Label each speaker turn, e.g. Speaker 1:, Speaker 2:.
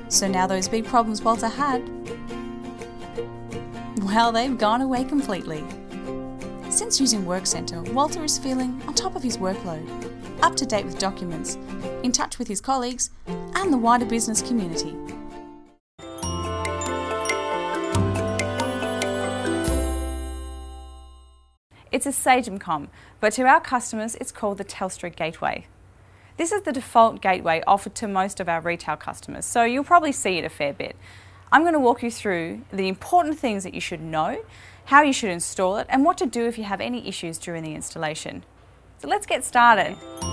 Speaker 1: So now those big problems Walter had, well, they've gone away completely. Since using Workcenter, Walter is feeling on top of his workload, up to date with documents, in touch with his colleagues and the wider business community.
Speaker 2: It's a Sagemcom, but to our customers it's called the Telstra Gateway. This is the default gateway offered to most of our retail customers, so you'll probably see it a fair bit. I'm going to walk you through the important things that you should know, how you should install it, and what to do if you have any issues during the installation. So let's get started.